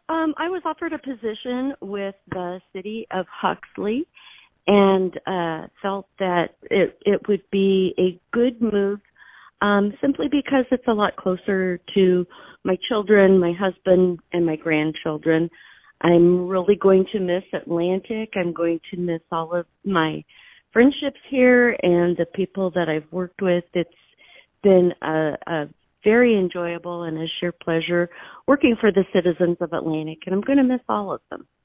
I was offered a position with the city of Huxley and felt that it would be a good move simply because it's a lot closer to my children, my husband, and my grandchildren. I'm really going to miss Atlantic. I'm going to miss all of my friendships here and the people that I've worked with. It's been a very enjoyable and a sheer pleasure working for the citizens of Atlantic, and I'm going to miss all of them.